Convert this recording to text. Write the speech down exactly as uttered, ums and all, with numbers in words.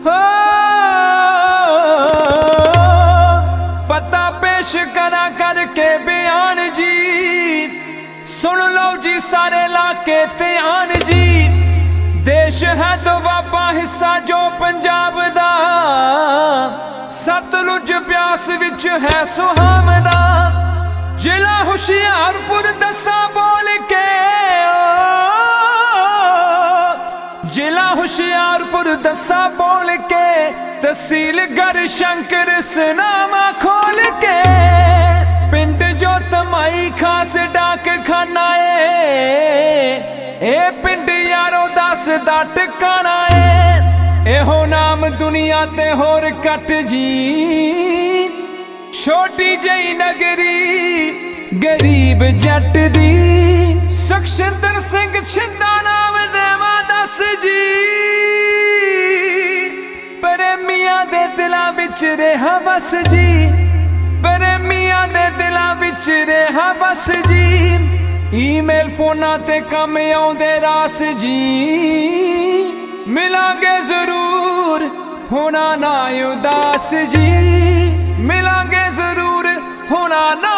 हो पता पेश करा करके बयान जी, सुन लो जी सारे लाके ध्यान जी। देश है दुआबा हिस्सा जो पंजाब दा, सतलुज ब्यास विच है सुहावदा। जिला हुशियारपुर दसा बोल के, जिला हुशियारपुर दसा बोल के, तहसील गढ़शंकर सनामा खोल के। पिंड जो तमाई खास डाक खाना है, ए पिंड यारो दस दा टिकाना है। एहो नाम दुनिया ते होर कट जी, छोटी जई नगरी गरीब जट दी। सुखशिंदर सिंह छिंदा नाम देवा दस जी, प्रेमियां दे दिलां विच रहा बस जी, प्रेमियां दे दिलां विच रहा बस जी। ईमेल फोना ते कम आउंदे रास जी, मिलांगे जरूर होना ना उदास जी, मिलांगे जरूर होना ना